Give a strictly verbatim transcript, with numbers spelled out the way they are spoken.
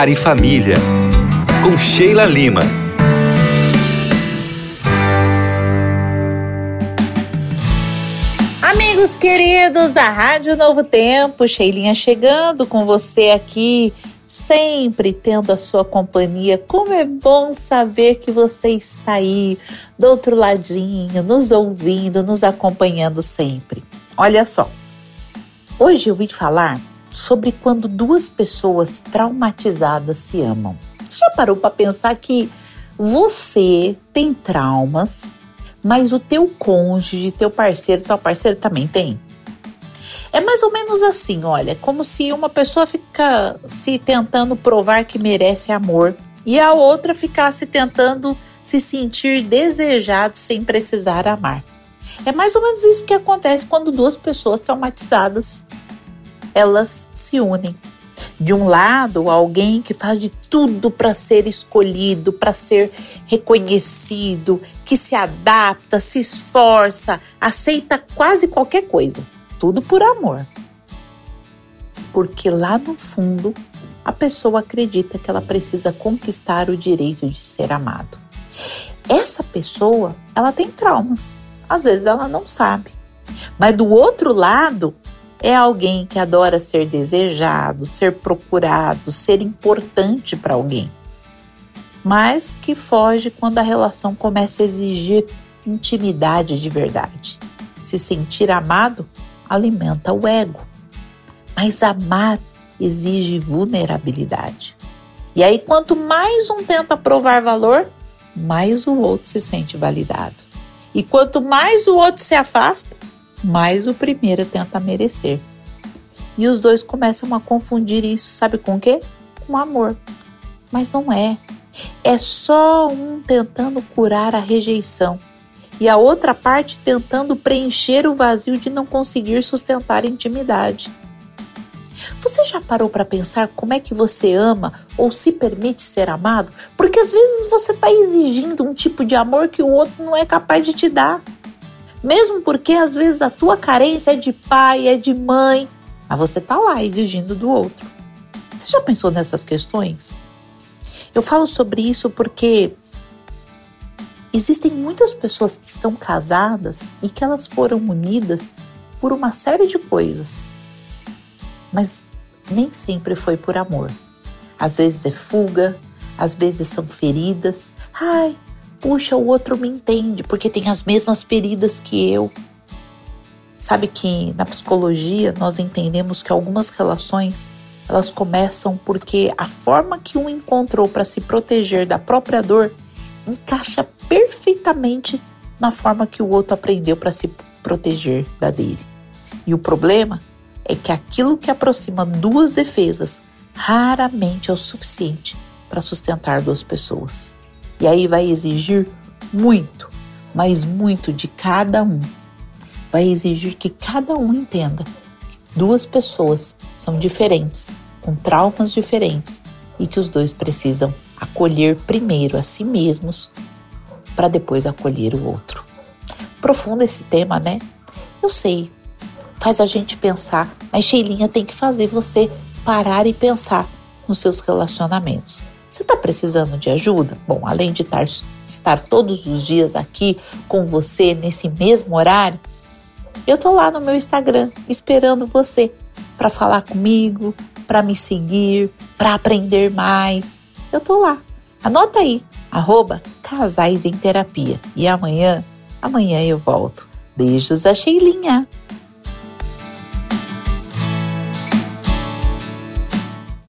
Lar e Família, com Sheila Lima. Amigos queridos da Rádio Novo Tempo, Sheilinha chegando com você aqui, sempre tendo a sua companhia. Como é bom saber que você está aí, do outro ladinho, nos ouvindo, nos acompanhando sempre. Olha só, hoje eu vim falar sobre quando duas pessoas traumatizadas se amam. Você já parou para pensar que você tem traumas, mas o teu cônjuge, teu parceiro, tua parceira também tem? É mais ou menos assim, olha, como se uma pessoa fica se tentando provar que merece amor e a outra ficasse tentando se sentir desejado sem precisar amar. É mais ou menos isso que acontece quando duas pessoas traumatizadas, elas se unem. De um lado, alguém que faz de tudo para ser escolhido, para ser reconhecido, que se adapta, se esforça, aceita quase qualquer coisa. Tudo por amor. Porque lá no fundo, a pessoa acredita que ela precisa conquistar o direito de ser amado. Essa pessoa, ela tem traumas. Às vezes ela não sabe. Mas do outro lado, é alguém que adora ser desejado, ser procurado, ser importante para alguém. Mas que foge quando a relação começa a exigir intimidade de verdade. Se sentir amado alimenta o ego. Mas amar exige vulnerabilidade. E aí, quanto mais um tenta provar valor, mais o outro se sente validado. E quanto mais o outro se afasta, mais o primeiro tenta merecer. E os dois começam a confundir isso, sabe com o quê? Com amor. Mas não é. É só um tentando curar a rejeição e a outra parte tentando preencher o vazio de não conseguir sustentar a intimidade. Você já parou para pensar como é que você ama ou se permite ser amado? Porque às vezes você está exigindo um tipo de amor que o outro não é capaz de te dar. Mesmo porque às vezes a tua carência é de pai, é de mãe, mas você está lá exigindo do outro. Você já pensou nessas questões? Eu falo sobre isso porque existem muitas pessoas que estão casadas e que elas foram unidas por uma série de coisas, mas nem sempre foi por amor. Às vezes é fuga, às vezes são feridas. Ai, puxa, o outro me entende porque tem as mesmas feridas que eu. Sabe que na psicologia nós entendemos que algumas relações elas começam porque a forma que um encontrou para se proteger da própria dor encaixa perfeitamente na forma que o outro aprendeu para se proteger da dele. E o problema é que aquilo que aproxima duas defesas raramente é o suficiente para sustentar duas pessoas. E aí vai exigir muito, mas muito de cada um. Vai exigir que cada um entenda que duas pessoas são diferentes, com traumas diferentes e que os dois precisam acolher primeiro a si mesmos para depois acolher o outro. Profundo esse tema, né? Eu sei, faz a gente pensar, mas Sheilinha tem que fazer você parar e pensar nos seus relacionamentos. Você está precisando de ajuda? Bom, além de tar, estar todos os dias aqui com você nesse mesmo horário, eu tô lá no meu Instagram esperando você para falar comigo, para me seguir, para aprender mais. Eu tô lá. Anota aí, arroba Casais em Terapia. E amanhã, amanhã eu volto. Beijos, a Sheilinha.